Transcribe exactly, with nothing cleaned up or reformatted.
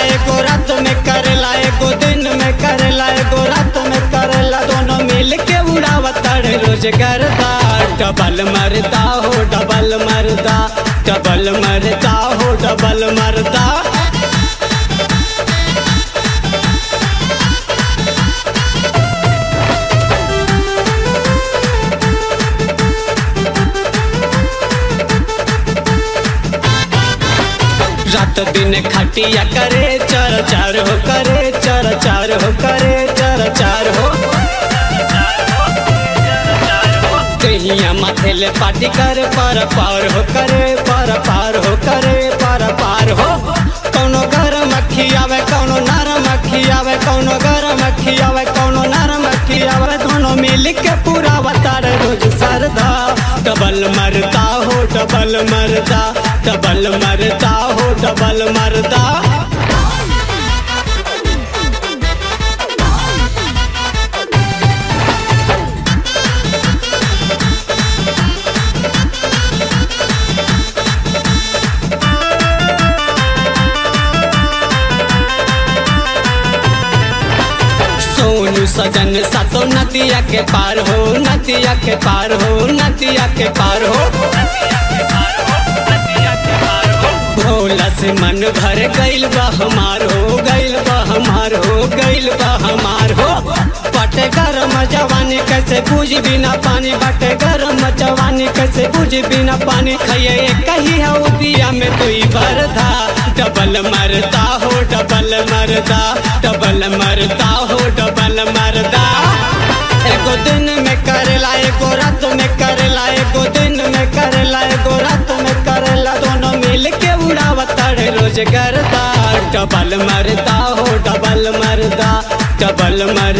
एगो रात में करेला, एगो दिन में करेला, एगो रात में करेला, दोनों मिल के उड़ावता रोज करता। डबल मरदा हो डबल मरदा, डबल मरदा हो डबल मरदा। रात दिन खटिया करे, चर चार हो करे, चर चार हो करे, चर चार हो। कहिया माथे ले पाटी करे, पर पार हो करे, पर पार हो करे, पर पार हो। कौनो गरम अखी आवे, कौनो नरम अखी आवे, कौनो गरम अखी आवे, कौनो नरम अखी आवे, दोनों मिल के पूरा बतार रोज सरदा। डबल मरदा हो डबल मरदा, डबल मरदा हो डबल मरदा। सोनू सजन सातो नदिया के पार हो, नदिया के पार हो, नदिया के पार हो। भोला से मन भर गइल बा हमार हो, गइल बा हमार हो, गइल बा हमार हो। बटे गरम जवानी कैसे बुझ बिना पानी, बटे गरम जवानी कैसे बुझ बिना पानी। खइए कही हो दिया में दुई बरदा। डबल मरदा हो डबल मरदा, डबल मरदा हो डबल मरदा। एगो दिन में करेला, एगो रात में करेला, एगो दिन में करेला, एगो रात में करेला, दोनों मिल के उड़ावता रोज करता। डबल मरदा हो डबल मरदा, डबल मरदा।